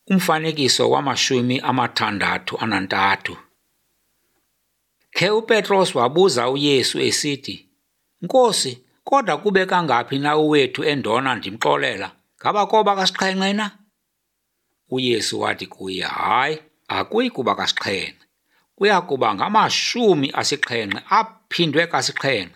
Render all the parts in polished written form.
Umfanekiso wama-63. Khe uPetros wabuza uYesu esithi, "Nkosi, kodwa kube kangaphi na uwethu endona ndimxolela? Ngaba koba kasixhenxe na?" UYesu wathi kuye, "Hayi, akuyi kuba kasixhenxe. Kuya kuba ngama-70 aphindwe kasixhenxe."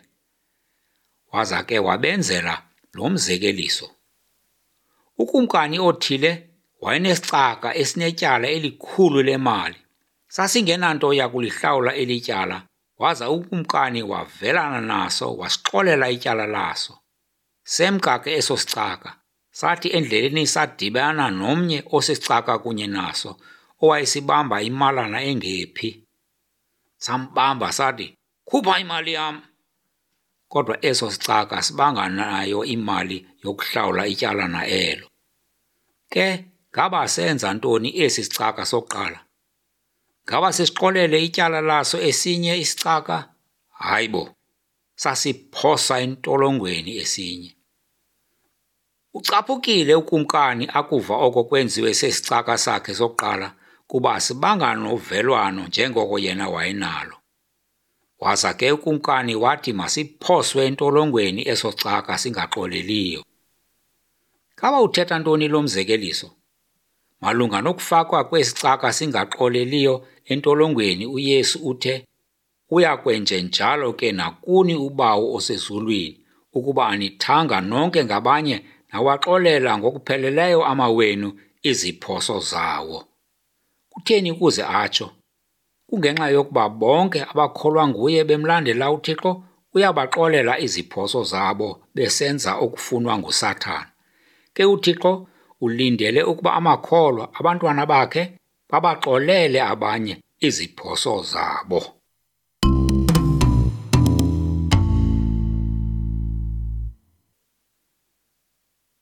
Waza ke wabenzela lo mzekeliso. Ukumkani othile wayenesicaka esinetyala elikhulu lemali. Sasingenanto yakulihlawula eli tyala, waza ukumkani wavelana naso wasixolela ityala laso. Semka ke eso sicaka, sathi endleleni sadibana nomnye osisicaka kunye naso, owayesibamba imalana engephi. Sambamba sathi, "Khupha imali yam." Kodwa eso sicaka sibanganayo imali yokuhlawula ityalana elo. Ke ngaba senza ntoni esi sicaka sokuqala? Ngaba sisixolele ityala laso esinye isicaka? Hayibo, sasiphosa entolongweni esinye. Ucaphukile ukumkani akuva oko kwenziwe sesicaka sakhe sokuqala, kuba asibanga novelwano njengoko yena wayenalo. Waza ke ukumkani wathi masiphoswe entolongweni eso sicaka singaxoleliyo. Ngaba uthetha ntoni lo mzekeliso? Malunga nokufakwa kwesicaka singaxoleliyo entolongweni uYesu uthe, "Uya kwenjenjalo ke nakuni uBawo osezulwini, ukuba anithanga nonke ngabanye nawaxolela ngokupheleleyo amawenu iziphoso zawo." Kutheni ukuze atsho? Kungenxa yokuba bonke abakholwa nguye bemlandela uThixo uyabaxolela iziphoso zabo besenza okufunwa nguSathane. Ke uThixo ulindele ukuba amakholwa, abantwana bakhe, babaxolele abanye iziphoso zabo.